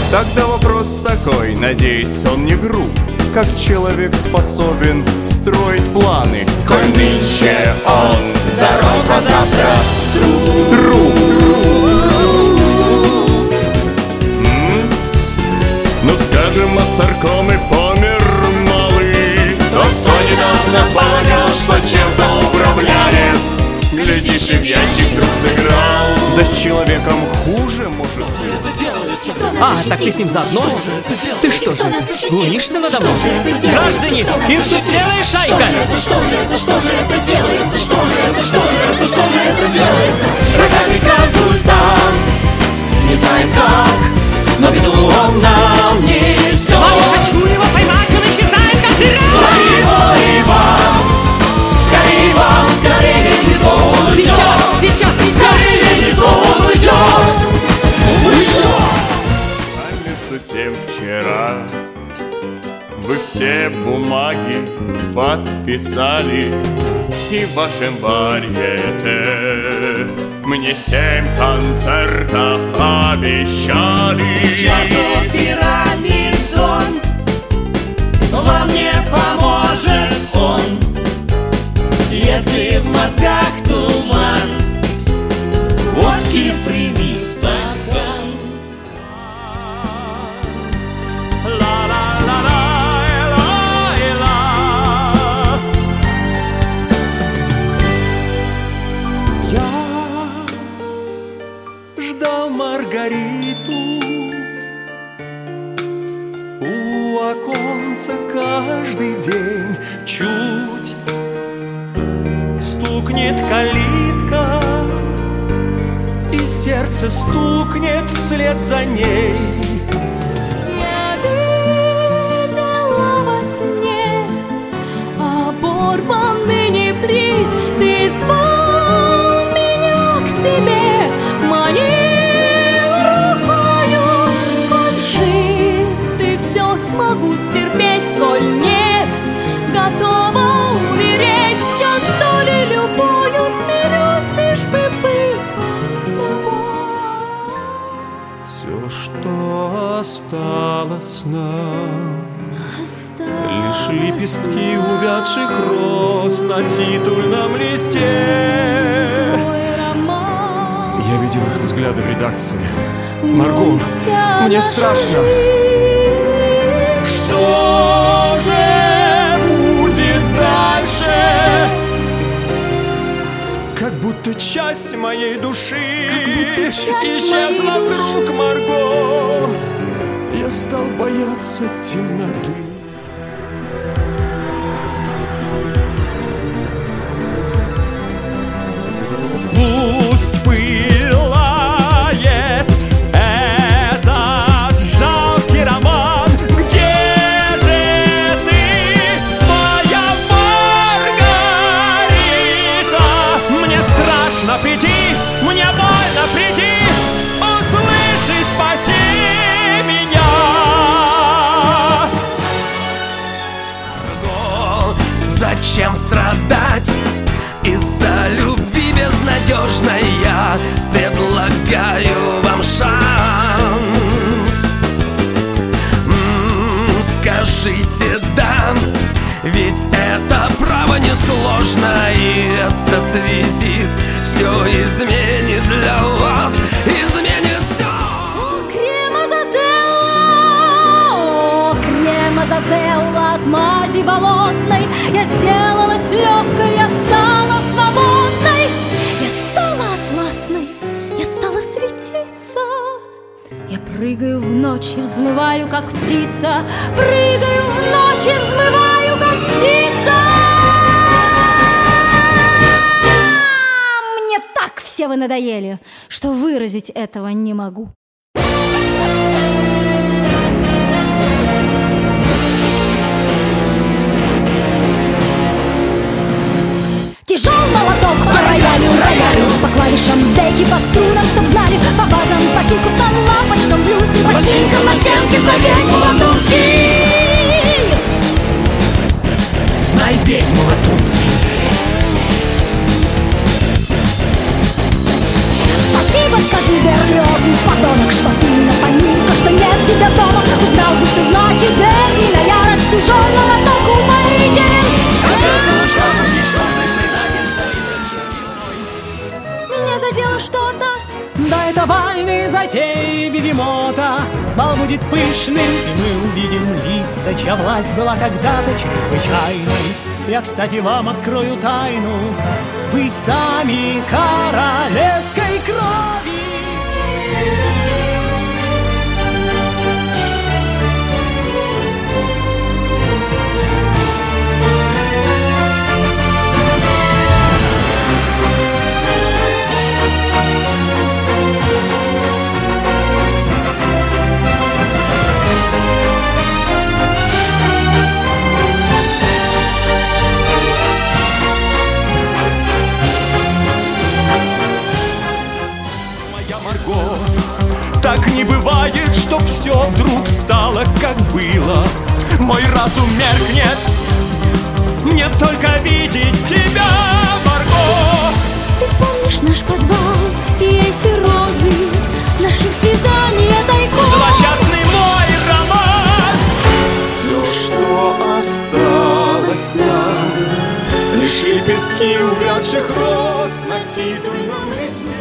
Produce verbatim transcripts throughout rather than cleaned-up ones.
Тогда вопрос такой, надеюсь, он не груб. Как человек способен строить планы, коль нынче он здоров, а завтра труп, труп, труп. М? Ну, скажем, от церком и помер малый, тот, кто недавно понял, что чем-то управляет. Глядишь, и в ящик вдруг сыграл. Да с человеком хуже может быть. А, так ты с ним заодно? Ты что же, глумишься надо мной? Граждане, их тут целая шайка! Что же это, что же это делается? Что же это, что же это, что же это делается? Рогалик консультант, не знаем как, но беду он нам несет. Мама, хочу его поймать, он исчезает как пират! Лови его, Иван, скорее, Иван, скорее, не то он уйдет. Сейчас, сейчас, сейчас! Скорее, не то он уйдет. Тем вчера вы все бумаги подписали, и в вашем варьете мне семь концертов обещали. Чертов пирамидон, вам не поможет он, если в мозгах туман. Водки прими стакан. Ждал Маргариту у оконца каждый день. Чуть стукнет калитка, и сердце стукнет вслед за ней. Я видела во сне оборванный небрит. Ты звал меня к себе, манил рукою. Коль жив, ты все смогу стерпеть, коль нет, готова умереть. Я с долей любою смирюсь, лишь бы быть с тобой. Все, что осталось нам, лишь лепестки увядших роз на титульном листе. Я видел их взгляды в редакции. Марго, мне страшно. Что же будет дальше? Как будто часть моей души исчезла вдруг, Марго. Я стал бояться темноты. Пусть пылает этот жалкий роман. Где же ты, моя Маргарита? Мне страшно прийти, мне больно прийти. Услыши, спаси меня. Зачем страдать из-за любви безнадежной? Я предлагаю вам шанс. М-м, скажите да, ведь это право несложно, и этот визит все изменит для вас, изменит все. О, крем-азазелла, о, крем-азазелла от мази болотной. Я сделалась легкой, я стала свободной. Я стала атласной, я стала светиться. Я прыгаю в ночь и взмываю, как птица. Прыгаю в ночь и взмываю, как птица. Мне так все вы надоели, что выразить этого не могу. Тяжел молоток по роялю, роялю, по клавишам деки, по струнам, чтоб знали, по базам, по фикусам, лампочкам, люстры, по стенкам, на стенке, знай Мулатунский. Знай ведь Мулатунский. Спасибо, скажи, Берлиоз, подонок, что ты на поминках, что нет тебя высоте бегемота бал будет пышным, и мы увидим лица, чья власть была когда-то чрезвычайной. Я, кстати, вам открою тайну: вы сами королевской крови. Так не бывает, чтоб все вдруг стало, как было. Мой разум меркнет, мне только видеть тебя, Марго. Ты помнишь наш подвал и эти розы, наши свидания тайком? Злосчастный мой роман. Все, что осталось нам, лишь лепестки увядших роз на титульном листе.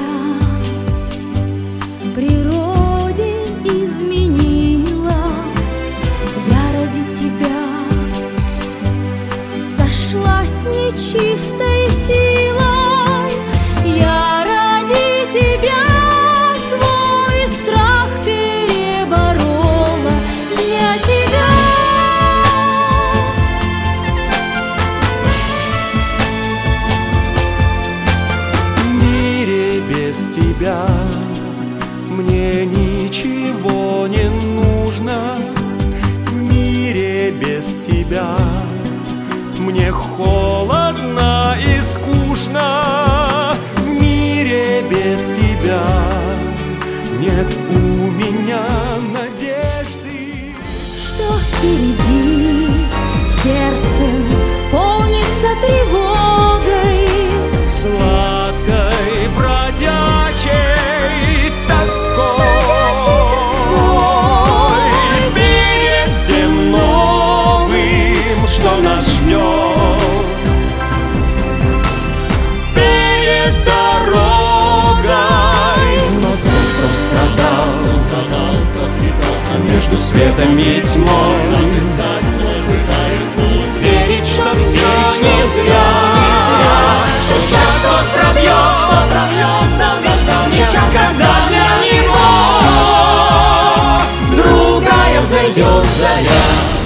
Природе изменила, я ради тебя сошла с нечистой силой. Я ради тебя свой страх переборола. Для тебя В мире без тебя мне ничего не нужно. В мире без тебя мне холодно и скучно. В мире без тебя нет у меня надежды. что впереди сердце полнится тревогой. Сладкой бродячей тоской, перед тем новым, что нас ждет, перед дорогой. Но тот, кто страдал, Страдал, кто скитался между светом и тьмой, искать свой пытаясь путь. верить, что все не зря, что час тот пробьет, что пробьет долгожданный час, когда для него другая взойдет заря.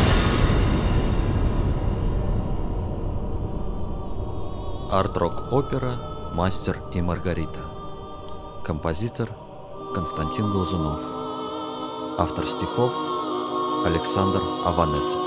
Арт-рок-опера «Мастер и Маргарита». Композитор Константин Глазунов. Автор стихов Александр Аванесов.